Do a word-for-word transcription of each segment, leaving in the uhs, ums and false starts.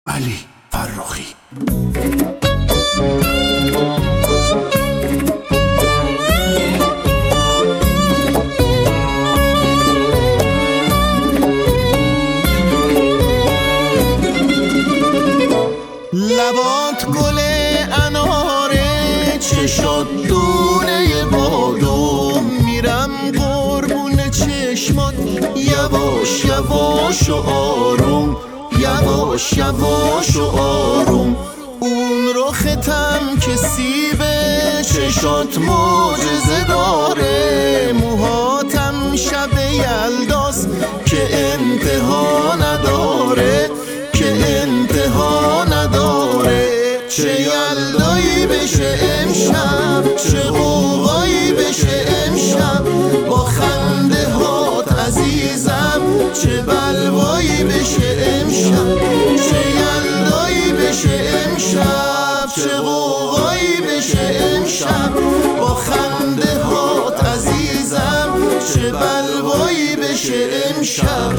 علی فرخی. لبات گل اناره، چشات دونه بادم، میرم قربون چشمات یواش یواش و آروم، یواش یواش و آروم. اون رختم که سیبه، چشات معجزه داره، موهاتم شب یلداست که انتها نداره، که انتها نداره. چه یلدایی بشه امشب، چه غوغایی بشه امشب، با خنده هات عزیزم، چه بلوایی بشه امشب. چه یلدایی بشه امشب، چه غوغایی بشه امشب، با خنده هات عزیزم، چه بلوایی بشه امشب.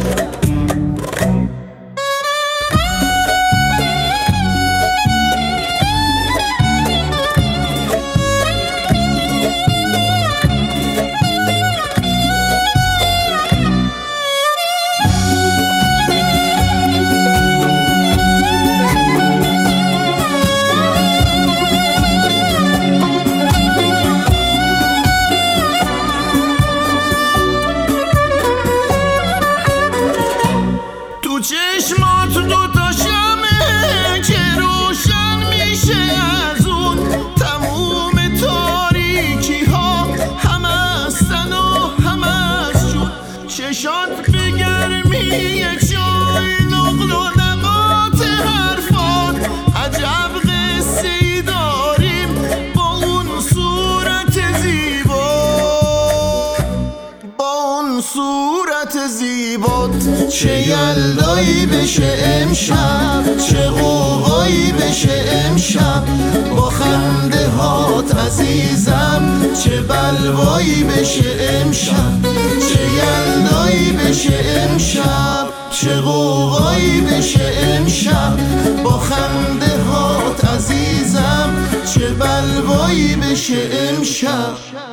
چشمات دوتا شمه که روشن میشه از اون، تموم تاریکی ها هم هستن و هم از جون. چشات به گرمی چای، نقل و نقاط حرفات، عجب قصه ای داریم با اون صورت زیبا، با اون صورت زیبات. چه یلدایی بشه امشب، چه غوغایی بشه امشب، با خنده هات عزیزم، چه بلوایی بشه امشب. چه یلدایی بشه امشب، چه غوغایی بشه امشب، با خنده هات عزیزم، چه بلوایی بشه امشب.